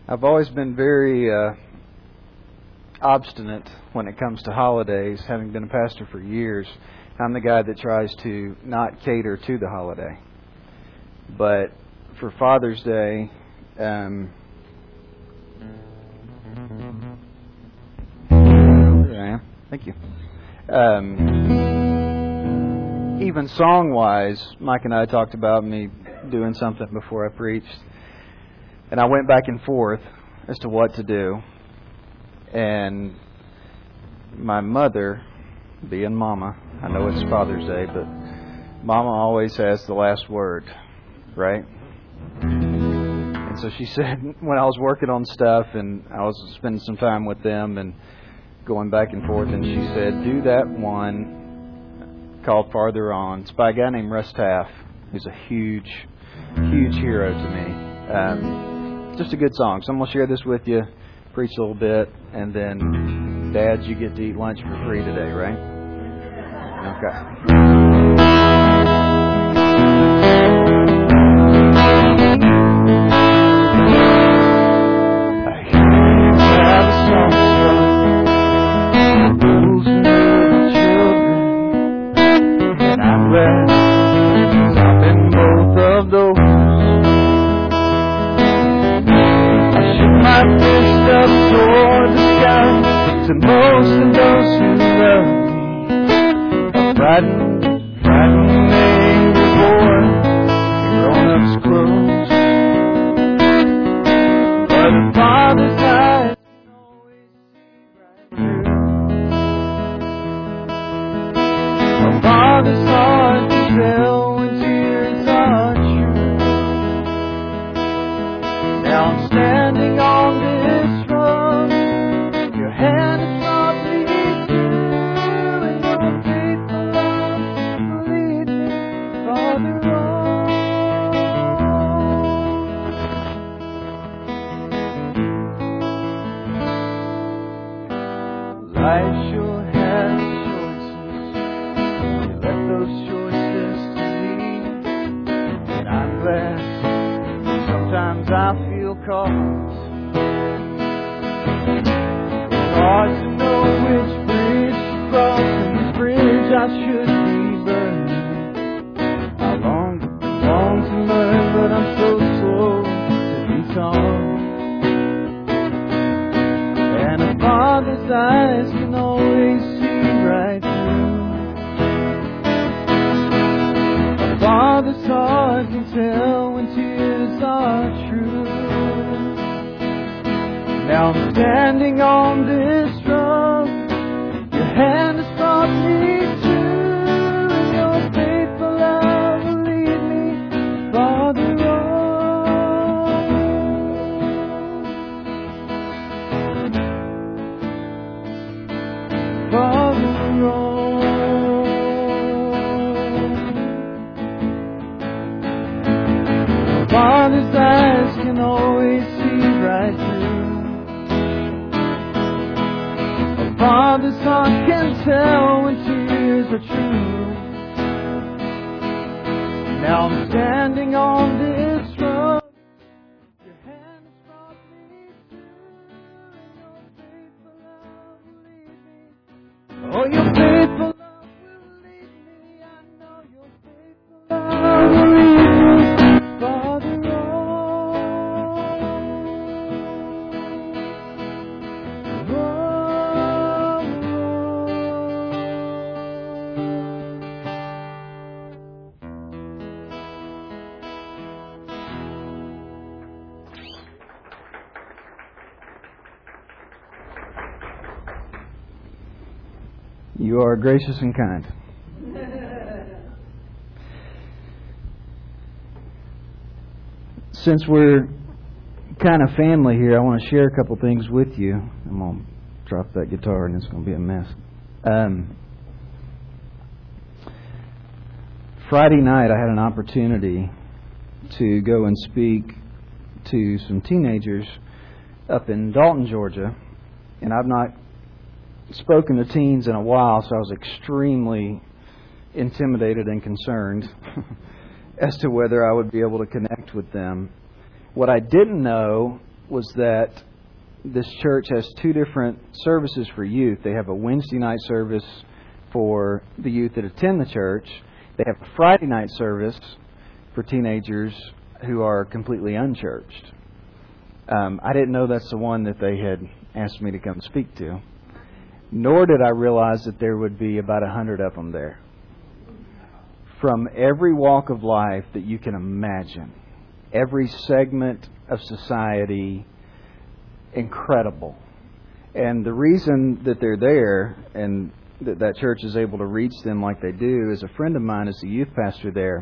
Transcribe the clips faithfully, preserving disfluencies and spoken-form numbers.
I've always been very uh, obstinate when it comes to holidays, having been a pastor for years. I'm the guy that tries to not cater to the holiday. But for Father's Day, um, there I am. Thank you. Um, even song-wise, Mike and I talked about me doing something before I preached. And I went back and forth as to what to do. And my mother, being Mama, I know it's Father's Day, but Mama always has the last word, right? And so she said, when I was working on stuff and I was spending some time with them and going back and forth, and she said, do that one called Farther On. It's by a guy named Russ Taff, who's a huge, huge hero to me. Um, just a good song. So I'm going to share this with you, preach a little bit, and then, dads, you get to eat lunch for free today, right? Okay. To most of those who love me, a frightened, frightened angry boy, grown-ups close. But a father's eyes can always see right through. A father's heart can tell when tears are true. Now I'm standing on this road, your hand is brought me through, and your faithful love will lead me farther on. Life sure has choices, you let those choices to me, and I'm glad sometimes I feel caught. Hard to know which bridge to cross, and this bridge I should be burning. I long, long to learn, but I'm so slow to be taught. And a father's eyes can always see right through. A father's heart can tell when tears are true. Now I'm standing on this road, your hand has brought me to, and your faithful love will lead me farther on. Farther on. A father's eyes can always see right through. Father's heart can tell when tears are true. Now I'm standing on this road, your hand has brought me through, and your faithful love will lead me. Oh, your faithful love will lead me. I know your faithful love will lead me farther on. You are gracious and kind. Since we're kind of family here, I want to share a couple things with you. I'm going to drop that guitar and it's going to be a mess. Um, Friday night, I had an opportunity to go and speak to some teenagers up in Dalton, Georgia. And I've not spoken to teens in a while, so I was extremely intimidated and concerned as to whether I would be able to connect with them. What I didn't know was that this church has two different services for youth. They have a Wednesday night service for the youth that attend the church. They have a Friday night service for teenagers who are completely unchurched. Um, I didn't know that's the one that they had asked me to come speak to. Nor did I realize that there would be about a hundred of them there. From every walk of life that you can imagine. Every segment of society. Incredible. And the reason that they're there and that that church is able to reach them like they do is a friend of mine is the youth pastor there.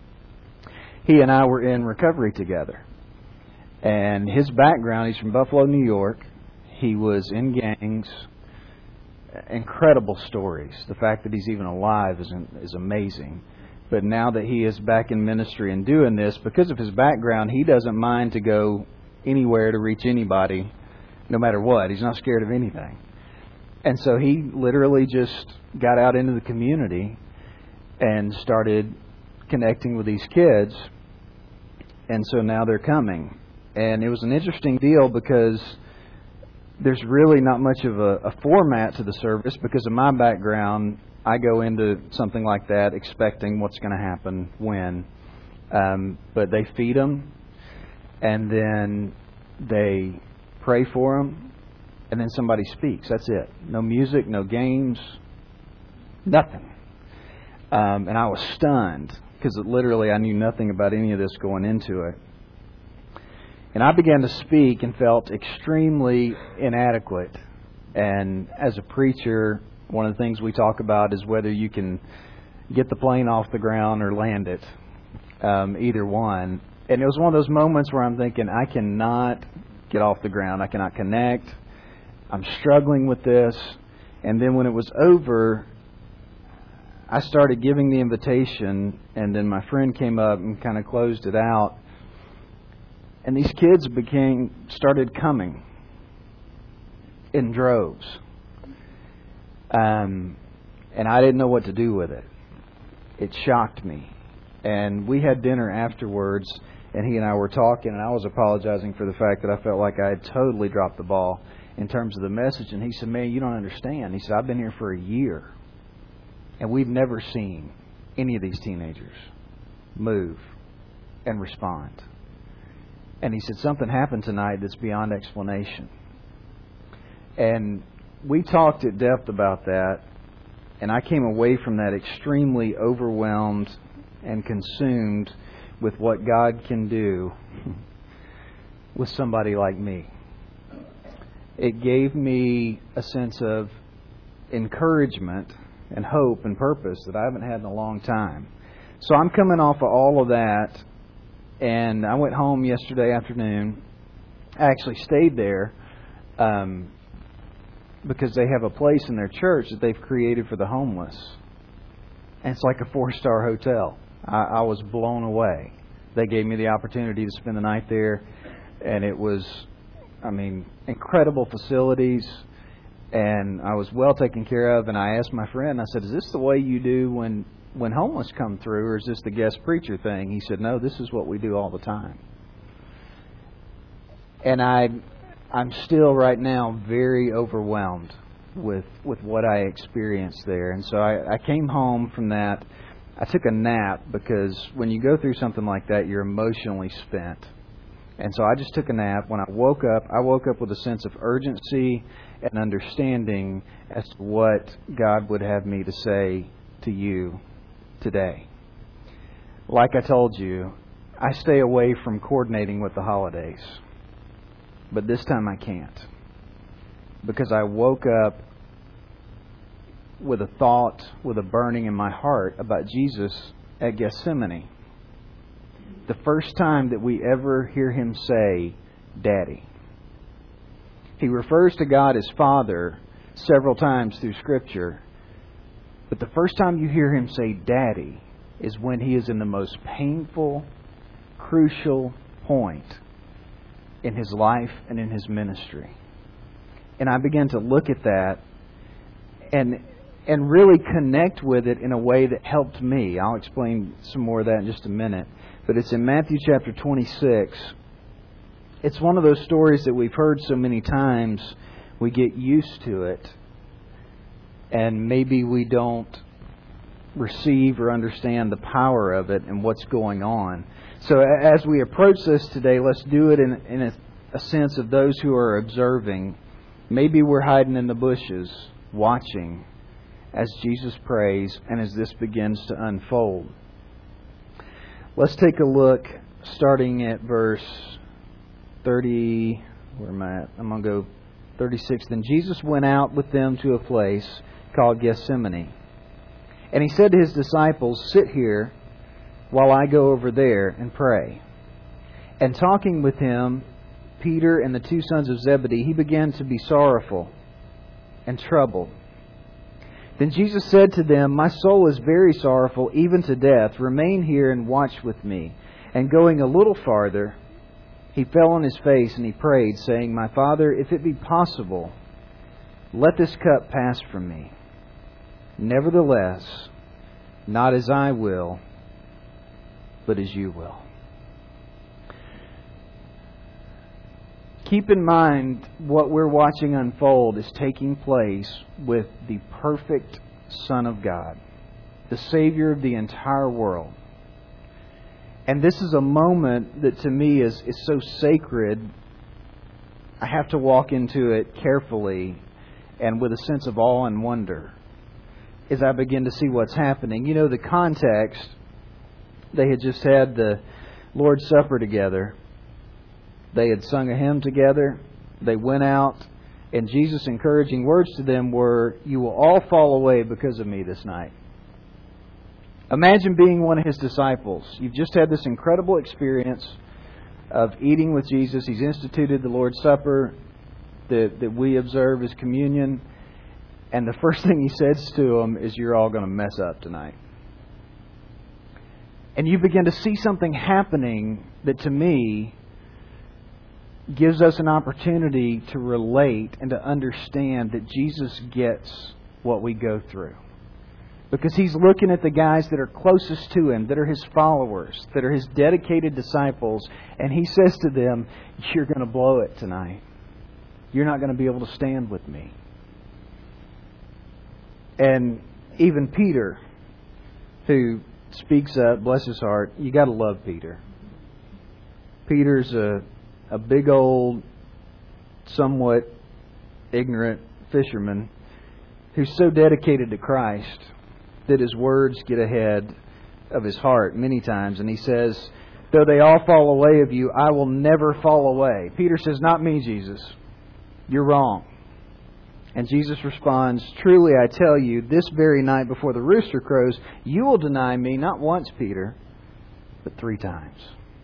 He and I were in recovery together. And his background, he's from Buffalo, New York. He was in gangs. Incredible stories. The fact that he's even alive is is amazing. But now that he is back in ministry and doing this, because of his background, he doesn't mind to go anywhere to reach anybody, no matter what. He's not scared of anything. And so he literally just got out into the community and started connecting with these kids. And so now they're coming. And it was an interesting deal because there's really not much of a, a format to the service because of my background. I go into something like that expecting what's going to happen when. Um, but they feed them, and then they pray for them, and then somebody speaks. That's it. No music, no games, nothing. Um, and I was stunned because literally I knew nothing about any of this going into it. And I began to speak and felt extremely inadequate. And as a preacher, one of the things we talk about is whether you can get the plane off the ground or land it. Um, either one. And it was one of those moments where I'm thinking, I cannot get off the ground. I cannot connect. I'm struggling with this. And then when it was over, I started giving the invitation, and then my friend came up and kind of closed it out. And these kids became started coming in droves. Um, and I didn't know what to do with it. It shocked me. And we had dinner afterwards, and he and I were talking, and I was apologizing for the fact that I felt like I had totally dropped the ball in terms of the message. And he said, man, you don't understand. He said, I've been here for a year, and we've never seen any of these teenagers move and respond. And he said, something happened tonight that's beyond explanation. And we talked at depth about that, and I came away from that extremely overwhelmed and consumed with what God can do with somebody like me. It gave me a sense of encouragement and hope and purpose that I haven't had in a long time. So I'm coming off of all of that, and I went home yesterday afternoon. I actually stayed there um, because they have a place in their church that they've created for the homeless. And it's like a four-star hotel. I, I was blown away. They gave me the opportunity to spend the night there, and it was, I mean, incredible facilities, and I was well taken care of. And I asked my friend, I said, is this the way you do when, when homeless come through, or is this the guest preacher thing? He said, no, this is what we do all the time. And I, I'm still right now very overwhelmed with with what I experienced there. And so I, I came home from that. I took a nap because when you go through something like that, you're emotionally spent. And so I just took a nap. When I woke up, I woke up with a sense of urgency and understanding as to what God would have me to say to you today. Like I told you, I stay away from coordinating with the holidays. But this time I can't. Because I woke up with a thought, with a burning in my heart about Jesus at Gethsemane. The first time that we ever hear Him say, Daddy. He refers to God as Father several times through Scripture. But the first time you hear Him say, Daddy, is when He is in the most painful, crucial point in His life and in His ministry. And I began to look at that and and really connect with it in a way that helped me. I'll explain some more of that in just a minute. But it's in Matthew chapter twenty-six. it's one of those stories that we've heard so many times, we get used to it, and maybe we don't receive or understand the power of it and what's going on. So as we approach this today, let's do it in, in a, a sense of those who are observing. Maybe we're hiding in the bushes, watching as Jesus prays and as this begins to unfold. Let's take a look starting at verse thirty. Where am I at? I'm going to go thirty-six. Then Jesus went out with them to a place called Gethsemane. And He said to His disciples, "Sit here while I go over there and pray." And talking with Him, Peter and the two sons of Zebedee, He began to be sorrowful and troubled. Then Jesus said to them, "My soul is very sorrowful, even to death. Remain here and watch with me." And going a little farther, He fell on His face and He prayed, saying, "My Father, if it be possible, let this cup pass from me. Nevertheless, not as I will, but as You will." Keep in mind what we're watching unfold is taking place with the perfect Son of God, the Savior of the entire world. And this is a moment that to me is, is so sacred. I have to walk into it carefully and with a sense of awe and wonder as I begin to see what's happening. You know, the context, they had just had the Lord's Supper together. They had sung a hymn together. They went out, and Jesus' encouraging words to them were, "You will all fall away because of me this night." Imagine being one of His disciples. You've just had this incredible experience of eating with Jesus. He's instituted the Lord's Supper that, that we observe as communion. And the first thing He says to them is, "You're all going to mess up tonight." And you begin to see something happening that to me gives us an opportunity to relate and to understand that Jesus gets what we go through. Because He's looking at the guys that are closest to Him, that are His followers, that are His dedicated disciples, and He says to them, "You're going to blow it tonight. You're not going to be able to stand with me." And even Peter, who speaks up, bless his heart, you got to love Peter. Peter's a a big old, somewhat ignorant fisherman who's so dedicated to Christ that his words get ahead of his heart many times. And he says, "Though they all fall away of you, I will never fall away." Peter says, "Not me, Jesus. You're wrong." And Jesus responds, "Truly I tell you, this very night before the rooster crows, you will deny me not once, Peter, but three times."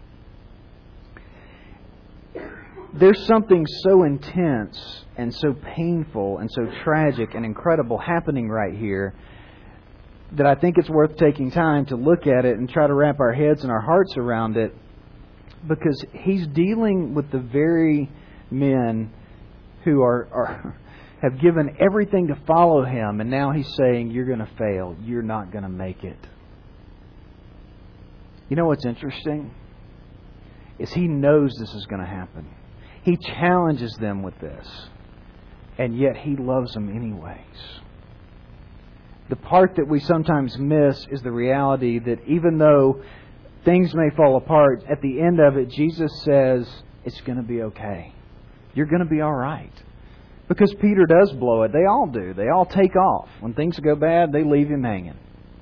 There's something so intense and so painful and so tragic and incredible happening right here that I think it's worth taking time to look at it and try to wrap our heads and our hearts around it, because He's dealing with the very men who are, are have given everything to follow Him, and now He's saying, "You're going to fail. You're not going to make it." You know what's interesting? Is He knows this is going to happen. He challenges them with this, and yet He loves them anyways. The part that we sometimes miss is the reality that even though things may fall apart, at the end of it, Jesus says, "It's going to be okay. You're going to be all right." Because Peter does blow it. They all do. They all take off. When things go bad, they leave Him hanging.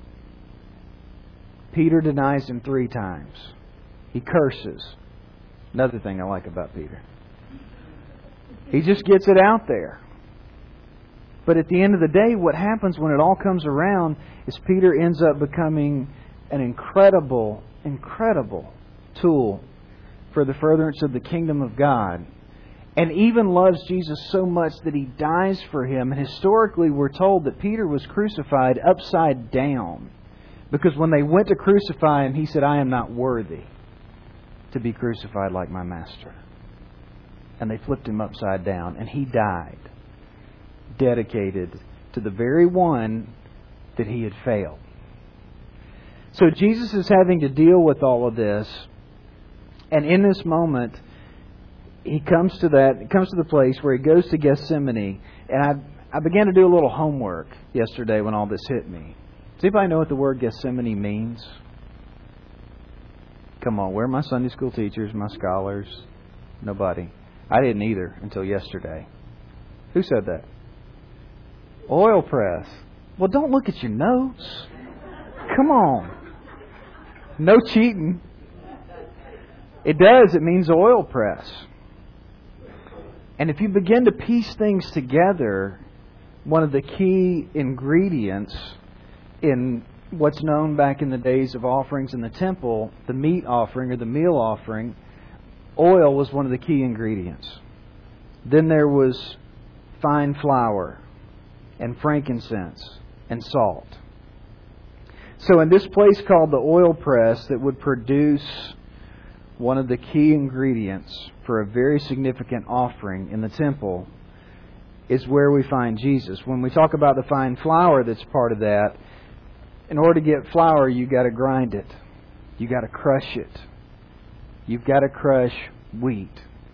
Peter denies Him three times. He curses. Another thing I like about Peter. He just gets it out there. But at the end of the day, what happens when it all comes around is Peter ends up becoming an incredible, incredible tool for the furtherance of the kingdom of God. And even loves Jesus so much that He dies for Him. And historically, we're told that Peter was crucified upside down. Because when they went to crucify Him, he said, "I am not worthy to be crucified like my Master." And they flipped Him upside down. And He died, dedicated to the very one that He had failed. So Jesus is having to deal with all of this. And in this moment, he comes to that, he comes to the place where he goes to Gethsemane, and I I began to do a little homework yesterday when all this hit me. Does anybody know what the word Gethsemane means? Come on, where are my Sunday school teachers, my scholars? Nobody. I didn't either until yesterday. Who said that? Oil press. Well, don't look at your notes. Come on. No cheating. It does. It means oil press. And if you begin to piece things together, one of the key ingredients in what's known back in the days of offerings in the temple, the meat offering or the meal offering, oil was one of the key ingredients. Then there was fine flour and frankincense and salt. So in this place called the oil press that would produce one of the key ingredients for a very significant offering in the temple is where we find Jesus. When we talk about the fine flour that's part of that, in order to get flour, you've got to grind it. You've got to crush it. You've got to crush wheat.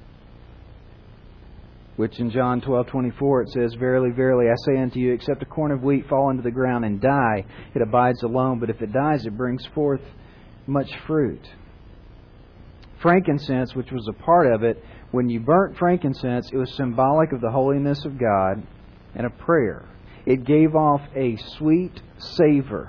Which in John twelve twenty-four it says, Verily, verily, I say unto you, except a corn of wheat fall into the ground and die, it abides alone. But if it dies, it brings forth much fruit. Frankincense, which was a part of it, when you burnt frankincense, it was symbolic of the holiness of God and a prayer. It gave off a sweet savor.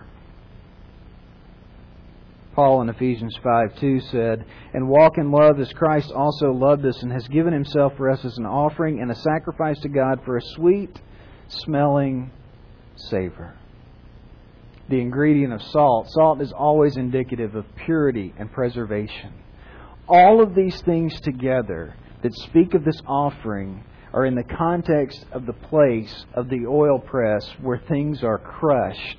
Paul in Ephesians five two said, And walk in love as Christ also loved us and has given Himself for us as an offering and a sacrifice to God for a sweet smelling savor. The ingredient of salt. Salt is always indicative of purity and preservation. All of these things together that speak of this offering are in the context of the place of the oil press where things are crushed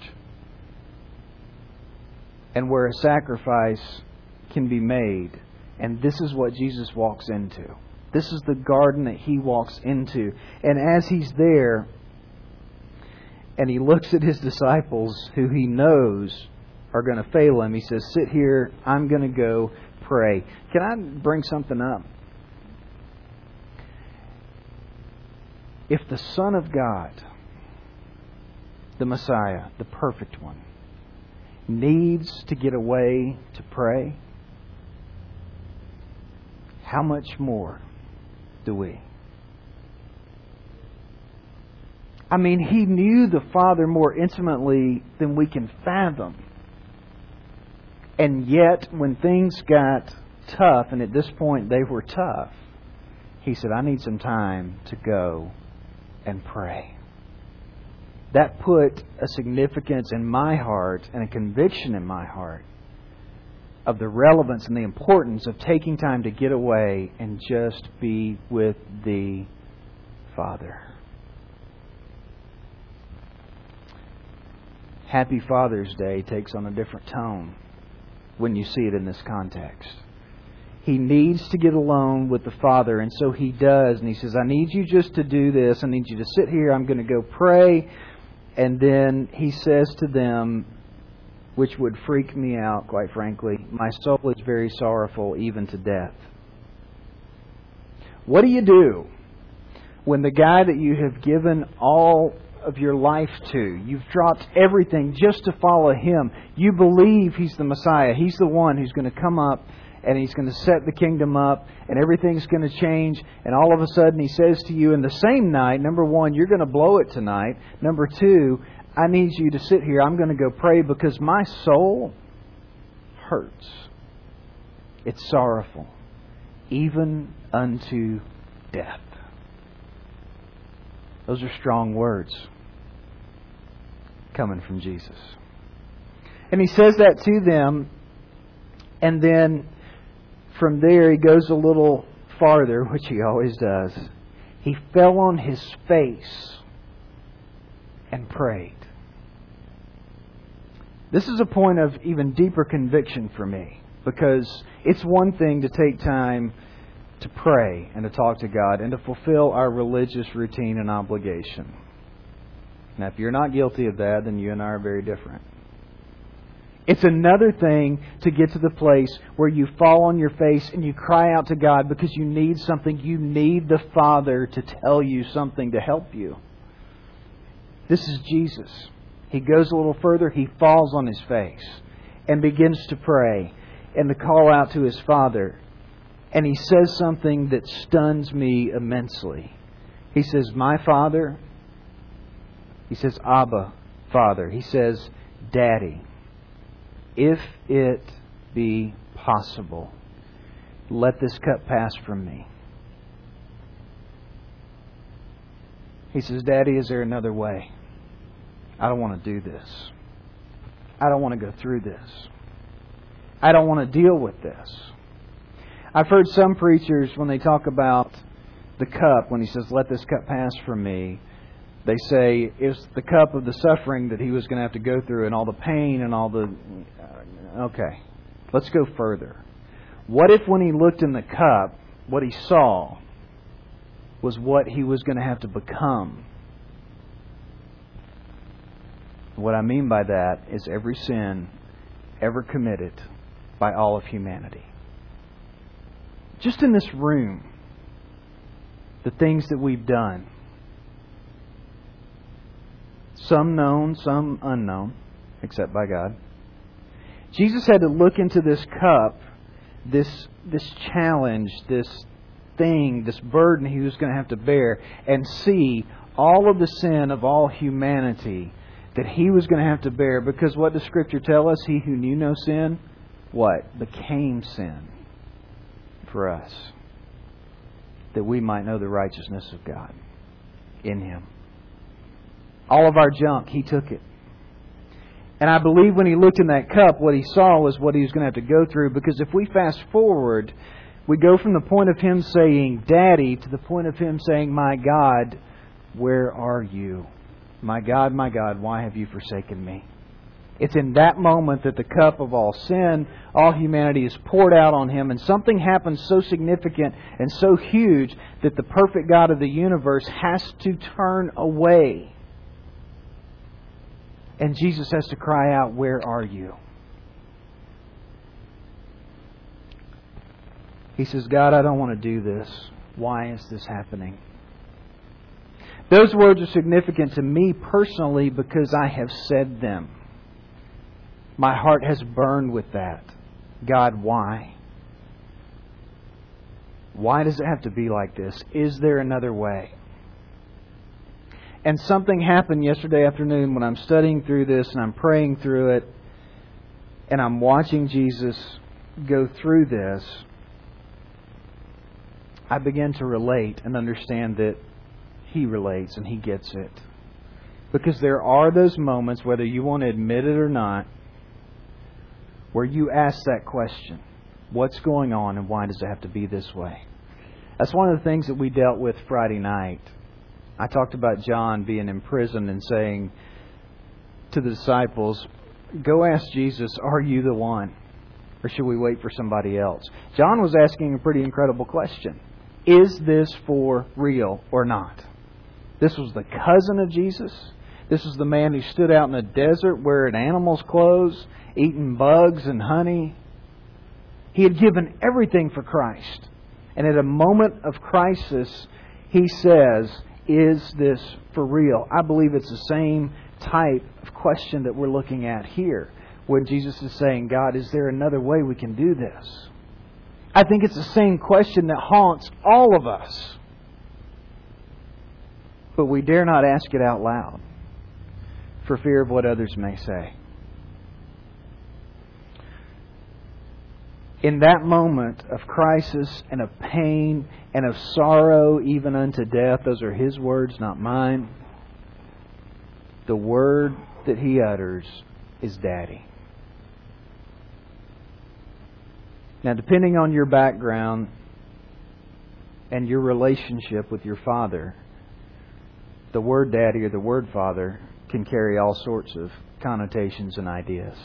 and where a sacrifice can be made. And this is what Jesus walks into. This is the garden that He walks into. And as He's there, and He looks at His disciples who He knows are going to fail Him, He says, sit here, I'm going to go pray. Can I bring something up? If the Son of God, the Messiah, the perfect one, needs to get away to pray, how much more do we? I mean, He knew the Father more intimately than we can fathom. And yet, when things got tough, and at this point they were tough, He said, I need some time to go and pray. That put a significance in my heart and a conviction in my heart of the relevance and the importance of taking time to get away and just be with the Father. Happy Father's Day takes on a different tone when you see it in this context. He needs to get alone with the Father, and so He does. And He says, I need you just to do this. I need you to sit here. I'm going to go pray. And then He says to them, which would freak me out, quite frankly, my soul is very sorrowful, even to death. What do you do when the guy that you have given all of your life to, you've dropped everything just to follow Him, you believe He's the Messiah, He's the one who's going to come up and He's going to set the kingdom up and everything's going to change, and all of a sudden He says to you in the same night, number one, you're going to blow it tonight. Number two, I need you to sit here. I'm going to go pray because my soul hurts. It's sorrowful, even unto death. Those are strong words coming from Jesus. And He says that to them, and then from there He goes a little farther, which He always does. He fell on His face and prayed. This is a point of even deeper conviction for me, because it's one thing to take time to pray and to talk to God and to fulfill our religious routine and obligation. Now, if you're not guilty of that, then you and I are very different. It's another thing to get to the place where you fall on your face and you cry out to God because you need something. You need the Father to tell you something to help you. This is Jesus. He goes a little further. He falls on His face and begins to pray and to call out to His Father. And He says something that stuns me immensely. He says, "My Father." He says, "Abba, Father." He says, "Daddy, if it be possible, let this cup pass from me." He says, "Daddy, is there another way? I don't want to do this. I don't want to go through this. I don't want to deal with this." I've heard some preachers, when they talk about the cup, when He says, "Let this cup pass from me," they say it's the cup of the suffering that He was going to have to go through and all the pain and all the... Okay, let's go further. What if when He looked in the cup, what He saw was what He was going to have to become? What I mean by that is every sin ever committed by all of humanity. Just in this room, the things that we've done, some known, some unknown, except by God. Jesus had to look into this cup, this this challenge, this thing, this burden He was going to have to bear, and see all of the sin of all humanity that He was going to have to bear. Because what does Scripture tell us? He who knew no sin, what? Became sin for us, that we might know the righteousness of God in Him. All of our junk, He took it. And I believe when He looked in that cup, what He saw was what He was going to have to go through. Because if we fast forward, we go from the point of Him saying, "Daddy," to the point of Him saying, "My God, where are you? My God, my God, why have you forsaken me?" It's in that moment that the cup of all sin, all humanity, is poured out on Him. And something happens so significant and so huge that the perfect God of the universe has to turn away. And Jesus has to cry out, "Where are you?" He says, "God, I don't want to do this. Why is this happening?" Those words are significant to me personally because I have said them. My heart has burned with that. God, why? Why does it have to be like this? Is there another way? And something happened yesterday afternoon when I'm studying through this and I'm praying through it and I'm watching Jesus go through this. I began to relate and understand that He relates and He gets it. Because there are those moments, whether you want to admit it or not, where you ask that question, what's going on and why does it have to be this way? That's one of the things that we dealt with Friday night. I talked about John being in prison and saying to the disciples, "Go ask Jesus, are you the one? Or should we wait for somebody else?" John was asking a pretty incredible question. Is this for real or not? This was the cousin of Jesus. This was the man who stood out in the desert wearing animals' clothes, eating bugs and honey. He had given everything for Christ. And at a moment of crisis, he says, "Is this for real?" I believe it's the same type of question that we're looking at here. When Jesus is saying, "God, is there another way we can do this?" I think it's the same question that haunts all of us. But we dare not ask it out loud for fear of what others may say. In that moment of crisis and of pain and of sorrow, even unto death, those are His words, not mine. The word that He utters is Daddy. Now, depending on your background and your relationship with your father, the word Daddy or the word Father can carry all sorts of connotations and ideas.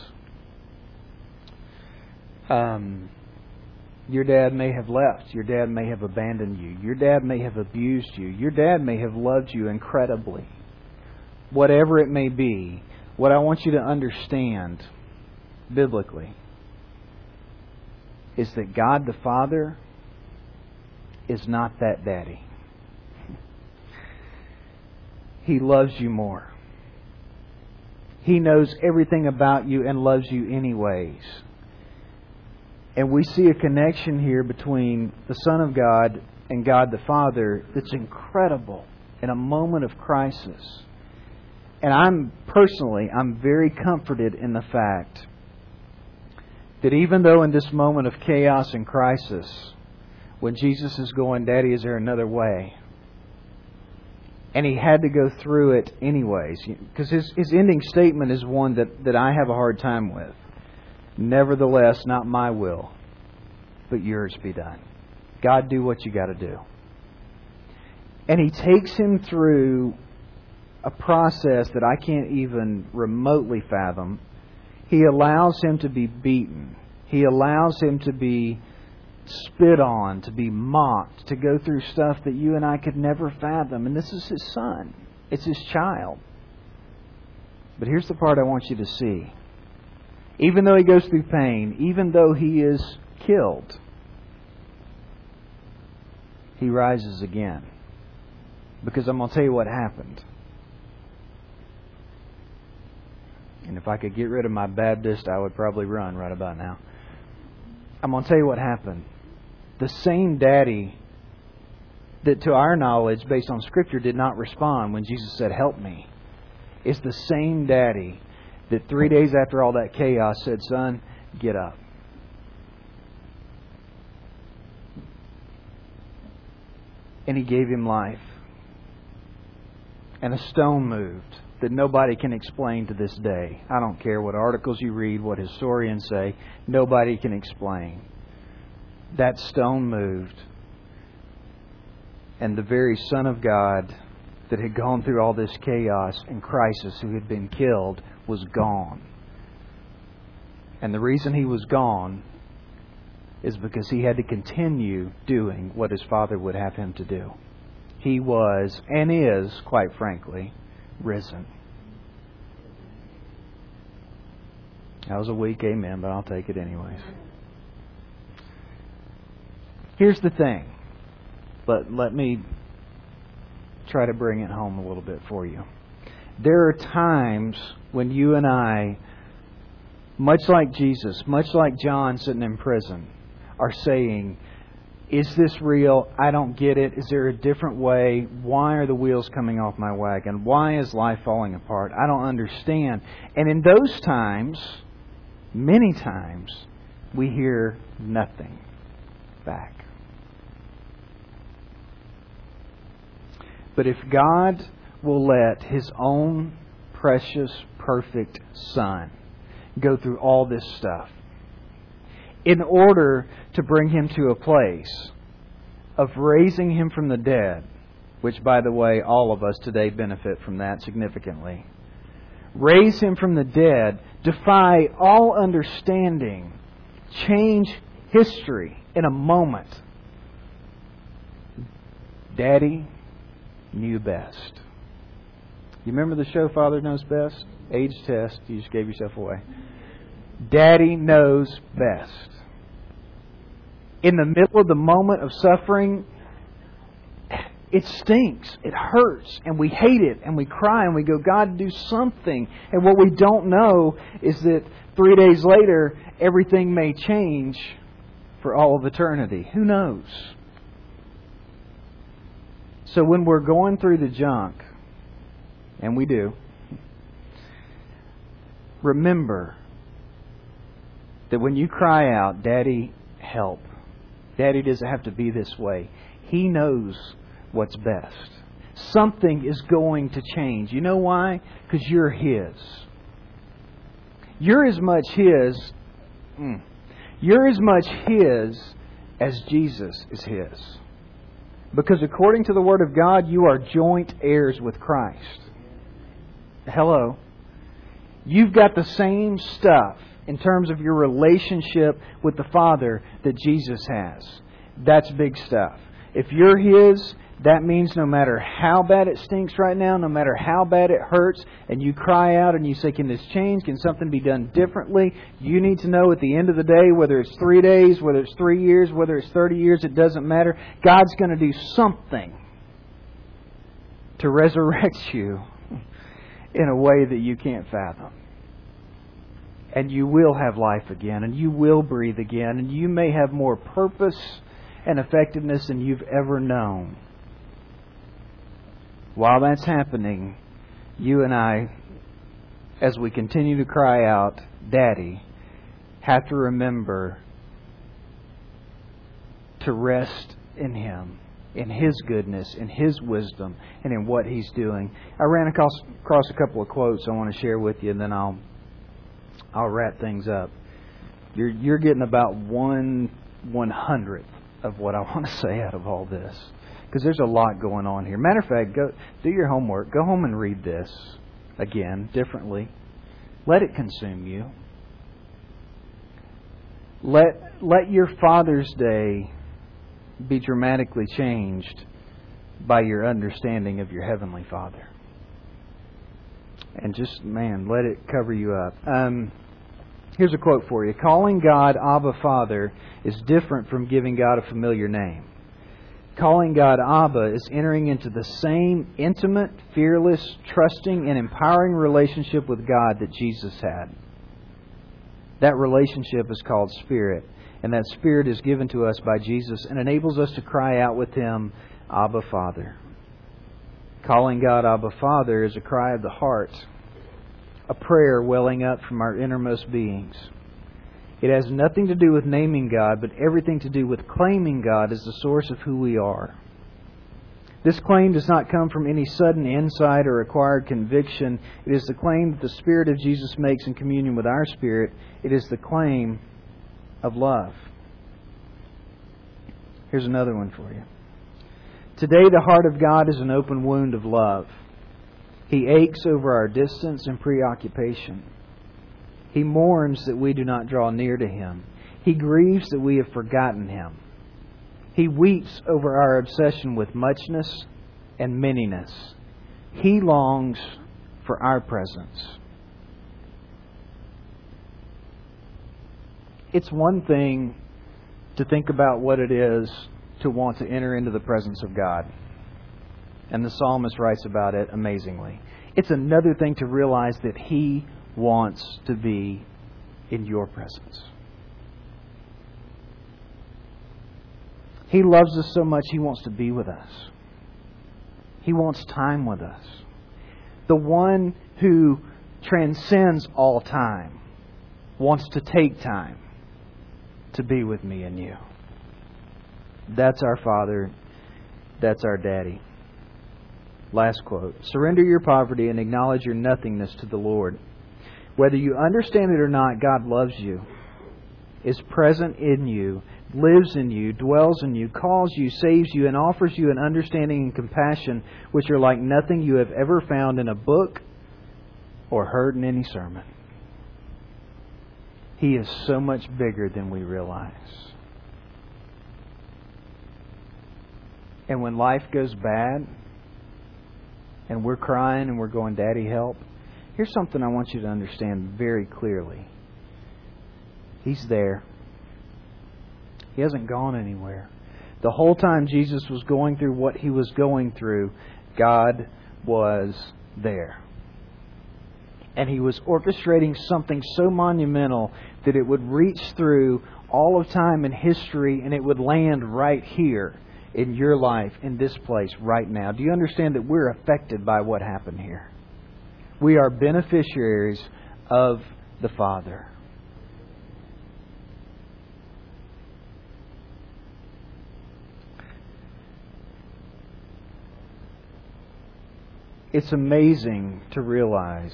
Um, your dad may have left. Your dad may have abandoned you. Your dad may have abused you. Your dad may have loved you incredibly. Whatever it may be, what I want you to understand biblically is that God the Father is not that daddy. He loves you more. He knows everything about you and loves you anyways. And we see a connection here between the Son of God and God the Father that's incredible in a moment of crisis. And I'm personally, I'm very comforted in the fact that even though in this moment of chaos and crisis, when Jesus is going, Daddy, is there another way? And He had to go through it anyways. Because his, his ending statement is one that, that I have a hard time with. Nevertheless, not my will, but yours be done. God, do what you got to do. And He takes him through a process that I can't even remotely fathom. He allows him to be beaten. He allows him to be spit on, to be mocked, to go through stuff that you and I could never fathom. And this is His Son. It's His child. But here's the part I want you to see. Even though He goes through pain, even though He is killed, He rises again. Because I'm going to tell you what happened. And if I could get rid of my Baptist, I would probably run right about now. I'm going to tell you what happened. The same daddy that, to our knowledge, based on Scripture, did not respond when Jesus said, help me, is the same daddy that three days after all that chaos said, son, get up. And He gave him life. And a stone moved that nobody can explain to this day. I don't care what articles you read, what historians say. Nobody can explain. That stone moved. And the very Son of God that had gone through all this chaos and crisis, who had been killed, was gone. And the reason He was gone is because He had to continue doing what His Father would have Him to do. He was, and is, quite frankly, risen. That was a weak amen, but I'll take it anyways. Here's the thing. But let me try to bring it home a little bit for you. There are times when you and I, much like Jesus, much like John sitting in prison, are saying, is this real? I don't get it. Is there a different way? Why are the wheels coming off my wagon? Why is life falling apart? I don't understand. And in those times, many times, we hear nothing back. But if God will let His own precious, perfect Son go through all this stuff, in order to bring Him to a place of raising Him from the dead, which, by the way, all of us today benefit from that significantly. Raise Him from the dead, defy all understanding, change history in a moment. Daddy knew best. You remember the show Father Knows Best? Age test. You just gave yourself away. Daddy knows best. In the middle of the moment of suffering, it stinks. It hurts. And we hate it. And we cry. And we go, God, do something. And what we don't know is that three days later, everything may change for all of eternity. Who knows? So when we're going through the junk, and we do, remember that when you cry out, Daddy, help. Daddy doesn't have to be this way. He knows what's best. Something is going to change. You know why? Because you're His. You're as much His. Mm, you're as much His as Jesus is His. Because according to the Word of God, you are joint heirs with Christ. Hello. You've got the same stuff in terms of your relationship with the Father that Jesus has. That's big stuff. If you're His, That means no matter how bad it stinks right now, no matter how bad it hurts, and you cry out and you say, can this change? Can something be done differently? You need to know at the end of the day, whether it's three days, whether it's three years, whether it's thirty years, it doesn't matter. God's going to do something to resurrect you in a way that you can't fathom. And you will have life again, and you will breathe again, and you may have more purpose and effectiveness than you've ever known. While that's happening, you and I, as we continue to cry out, Daddy, have to remember to rest in Him, in His goodness, in His wisdom, and in what He's doing. I ran across, across a couple of quotes I want to share with you, and then I'll I'll wrap things up. You're you're getting about one one hundredth of what I want to say out of all this, because there's a lot going on here. Matter of fact, go do your homework. Go home and read this again, differently. Let it consume you. Let let your Father's Day be dramatically changed by your understanding of your Heavenly Father. And just, man, let it cover you up. Um, here's a quote for you. Calling God Abba Father is different from giving God a familiar name. Calling God Abba is entering into the same intimate, fearless, trusting, and empowering relationship with God that Jesus had. That relationship is called Spirit, and that Spirit is given to us by Jesus and enables us to cry out with Him, Abba Father. Calling God Abba Father is a cry of the heart, a prayer welling up from our innermost beings. It has nothing to do with naming God, but everything to do with claiming God as the source of who we are. This claim does not come from any sudden insight or acquired conviction. It is the claim that the Spirit of Jesus makes in communion with our spirit. It is the claim of love. Here's another one for you. Today, the heart of God is an open wound of love. He aches over our distance and preoccupation. He mourns that we do not draw near to Him. He grieves that we have forgotten Him. He weeps over our obsession with muchness and manyness. He longs for our presence. It's one thing to think about what it is to want to enter into the presence of God. And the psalmist writes about it amazingly. It's another thing to realize that He wants to be in your presence. He loves us so much, He wants to be with us. He wants time with us. The one who transcends all time wants to take time to be with me and you. That's our Father. That's our Daddy. Last quote. Surrender your poverty and acknowledge your nothingness to the Lord. Whether you understand it or not, God loves you, is present in you, lives in you, dwells in you, calls you, saves you, and offers you an understanding and compassion which are like nothing you have ever found in a book or heard in any sermon. He is so much bigger than we realize. And when life goes bad and we're crying and we're going, Daddy, help, here's something I want you to understand very clearly. He's there. He hasn't gone anywhere. The whole time Jesus was going through what He was going through, God was there. And He was orchestrating something so monumental that it would reach through all of time and history and it would land right here in your life, in this place, right now. Do you understand that we're affected by what happened here? We are beneficiaries of the Father. It's amazing to realize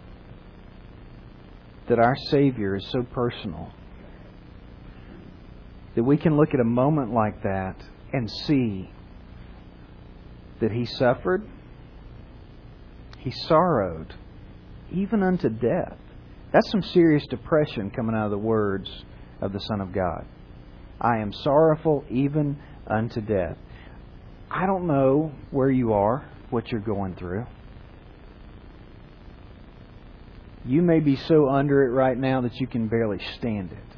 that our Savior is so personal that we can look at a moment like that and see that He suffered, He sorrowed, even unto death. That's some serious depression coming out of the words of the Son of God. I am sorrowful even unto death. I don't know where you are, what you're going through. You may be so under it right now that you can barely stand it.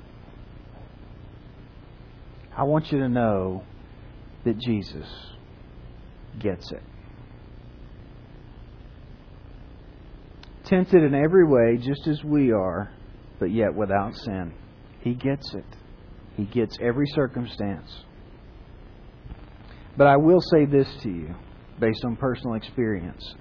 I want you to know that Jesus gets it. Tempted in every way, just as we are, but yet without sin. He gets it. He gets every circumstance. But I will say this to you, based on personal experience.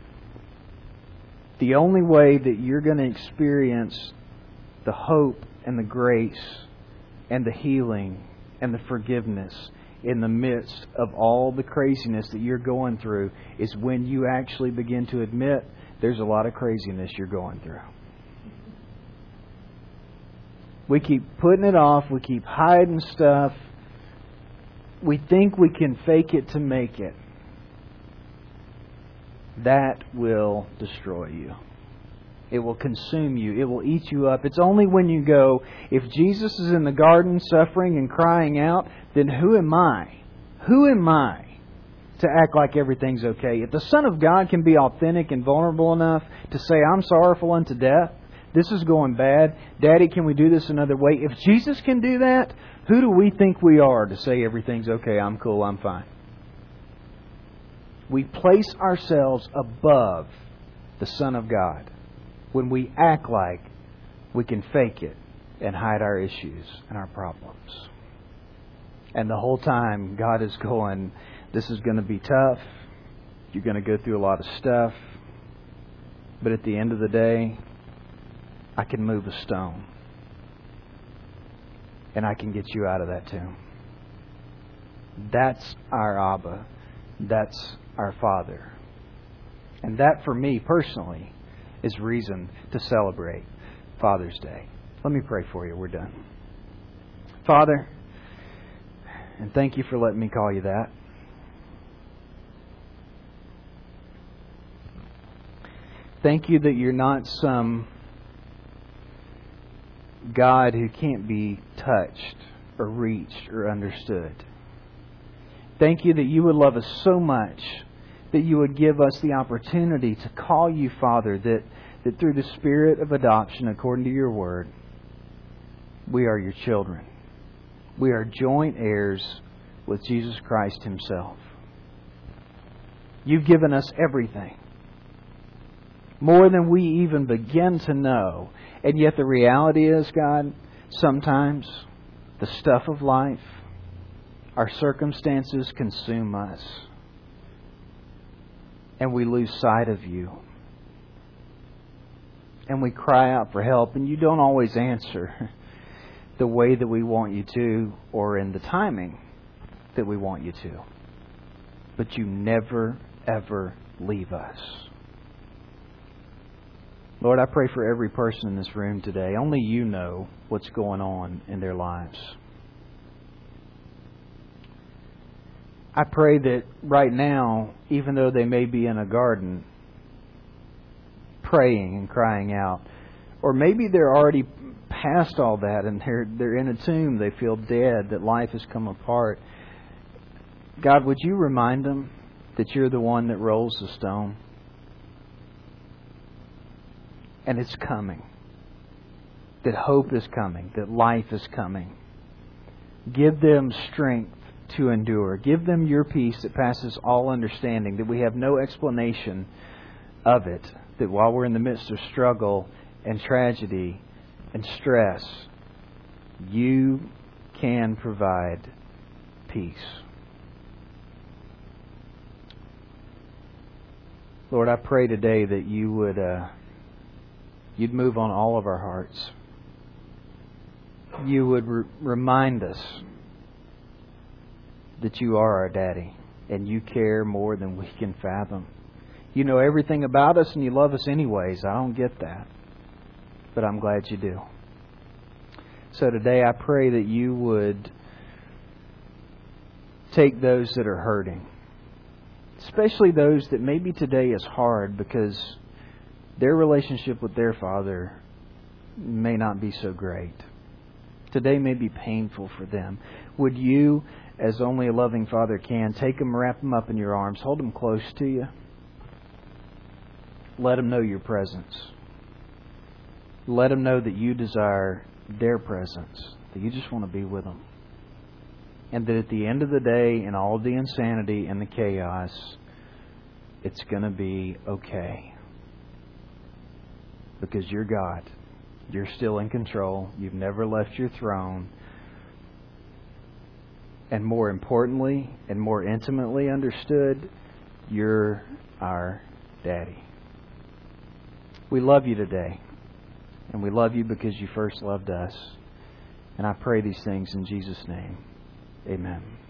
The only way that you're going to experience the hope and the grace and the healing and the forgiveness in the midst of all the craziness that you're going through is when you actually begin to admit there's a lot of craziness you're going through. We keep putting it off. We keep hiding stuff. We think we can fake it to make it. That will destroy you. It will consume you. It will eat you up. It's only when you go, if Jesus is in the garden suffering and crying out, then who am I? Who am I to act like everything's okay? If the Son of God can be authentic and vulnerable enough to say, I'm sorrowful unto death, this is going bad. Daddy, can we do this another way? If Jesus can do that, who do we think we are to say everything's okay, I'm cool, I'm fine? We place ourselves above the Son of God when we act like we can fake it and hide our issues and our problems. And the whole time God is going, this is going to be tough. You're going to go through a lot of stuff. But at the end of the day, I can move a stone. And I can get you out of that tomb. That's our Abba. That's our Father. And that, for me personally, is reason to celebrate Father's Day. Let me pray for you. We're done. Father, and thank you for letting me call you that. Thank you that you're not some God who can't be touched or reached or understood. Thank you that you would love us so much that you would give us the opportunity to call you Father, that, that through the Spirit of adoption, according to your word, we are your children. We are joint heirs with Jesus Christ Himself. You've given us everything. More than we even begin to know. And yet the reality is, God, sometimes the stuff of life, our circumstances consume us. And we lose sight of you. And we cry out for help. And you don't always answer the way that we want you to, or in the timing that we want you to. But you never, ever leave us. Lord, I pray for every person in this room today. Only you know what's going on in their lives. I pray that right now, even though they may be in a garden, praying and crying out, or maybe they're already past all that and they're they're in a tomb, they feel dead, that life has come apart. God, would you remind them that you're the one that rolls the stone? And it's coming. That hope is coming. That life is coming. Give them strength to endure. Give them your peace that passes all understanding. That we have no explanation of it. That while we're in the midst of struggle and tragedy and stress, you can provide peace. Lord, I pray today that you would uh, you'd move on all of our hearts. You would re- remind us that you are our daddy and you care more than we can fathom. You know everything about us and you love us anyways. I don't get that. But I'm glad you do. So today I pray that you would take those that are hurting, especially those that maybe today is hard because their relationship with their Father may not be so great. Today may be painful for them. Would you, as only a loving Father can, take them, wrap them up in your arms, hold them close to you. Let them know your presence. Let them know that you desire their presence, that you just want to be with them. And that at the end of the day, in all the insanity and the chaos, it's going to be okay. Because you're God. You're still in control. You've never left your throne. And more importantly, and more intimately understood, you're our Daddy. We love you today. And we love you because you first loved us. And I pray these things in Jesus' name. Amen.